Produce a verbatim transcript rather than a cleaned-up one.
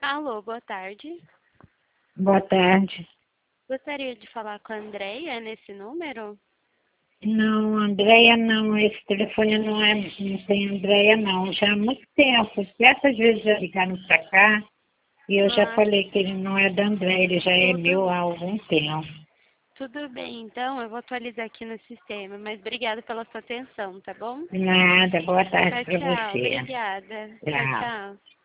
Alô, boa tarde. Boa tarde. Gostaria de falar com a Andreia nesse número? Não, Andréia não, esse telefone não é, não tem Andréia não, já há muito tempo, diversas vezes já ligaram para cá e eu já Ah, falei que ele não é da Andréia, ele já é meu tudo, há algum tempo. tudo bem, então eu vou atualizar aqui no sistema, mas obrigada pela sua atenção, tá bom? Nada, boa tarde Tchau, para tchau. você. Obrigada. Tchau, Tchau. tchau.